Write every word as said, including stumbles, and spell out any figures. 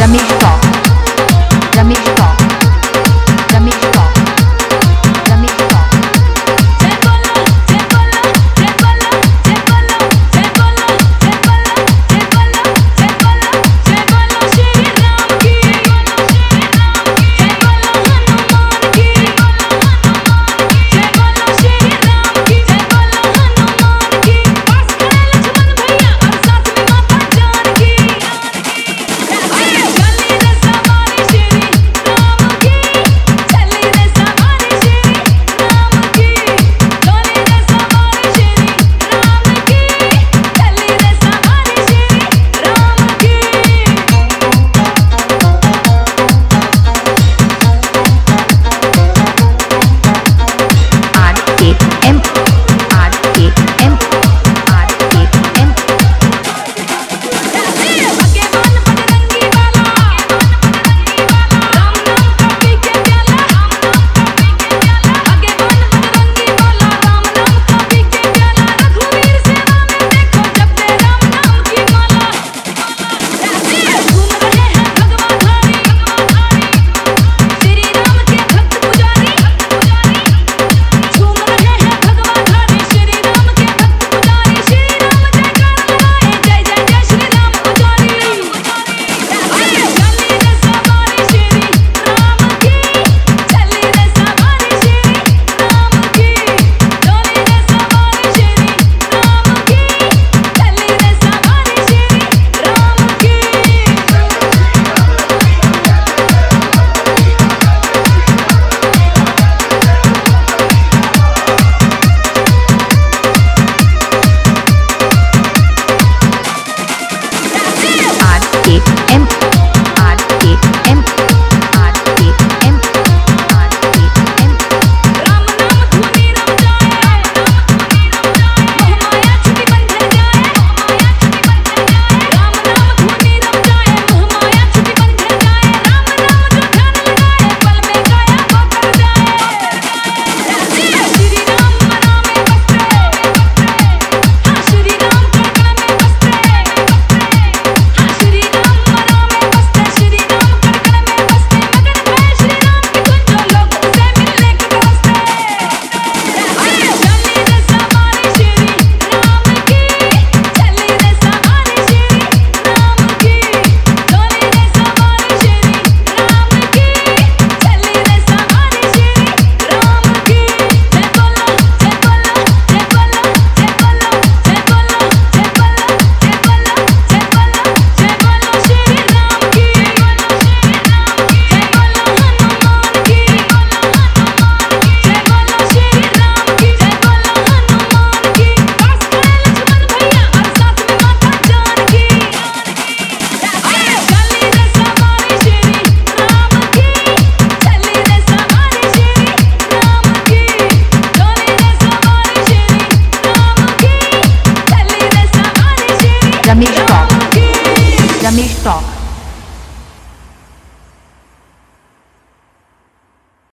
Ramesh Talk, Ramesh Talk, Ramesh Talk, Ramesh Talk. जय बोलो जय बोलो जय बोलो जय बोलो जय बोलो जय बोलो जय बोलो जय बोलो जय बोलो श्री राम की जय बोलो हनुमान की जय बोलो श्री राम की जय बोलो हनुमान की पास खड़े लक्ष्मण भैया और साथ में माता जानकी चली रे सवारी श्री राम की चली रे सवारी श्री राम की डोली रे सवारी श्री राम की चली रे सवारी श्री राम की R K M, R K M, R K M. आगे बान बजरंगी वाला राम नाम का पी के प्याला आगे बान बजरंगी वाला राम नाम का पी के प्याला रघुवीर सेवा में देखो जपते राम नाम की माला घूम रहे हैं भगवाधारी श्री राम के भक्त पुजारी झूम रहे हैं भगवाधारी श्री राम के भक्त पुजारी श्री राम जयकार लगाए जय जय जय श्री राम पुजारी चली रे सवारी श्री राम की चली रे सवारी श्री राम की डोली रे सवारी श्री राम की चली रे सवारी Shri R K M, R K M, R K M, R K M. Ram नाम धुनी रम जाए मोह माया छुटी बंधन जाए राम नाम धुनी रम जाए मोह माया छुटी बंधन जाए राम नाम जो ध्यान लगाए पल में काया वो कर जाए श्री राम मना में बसते हाँ श्री राम कड़कड़ में बसते हाँ श्री राम मना में बसते श्री राम कड़कड़ में बसते मगन भय श्री राम की गुंजो लोग उसे मिलने के तरसते चली रे सवारी श्री राम की चली रे सवारी श्री राम की डोली रे सवारी श्री राम की चली रे सवारी श्री राम की जय बोलो जय बोलो जय बोलो जय बोलो जय बोलो जय बोलो जय बोलो जय बोलो जय बोलो श्री राम की जय बोलो हनुमान की जय बोलो श्री राम की जय बोलो हनुमान की पास खड़े लक्ष्मण भैया और साथ में माता जानकी चली रे सवारी श्री राम की चली रे सवारी श्री राम की डोली रे सवारी श्री राम की चली रे सवारी श्री Ramesh Talk, राम की Ramesh Talk,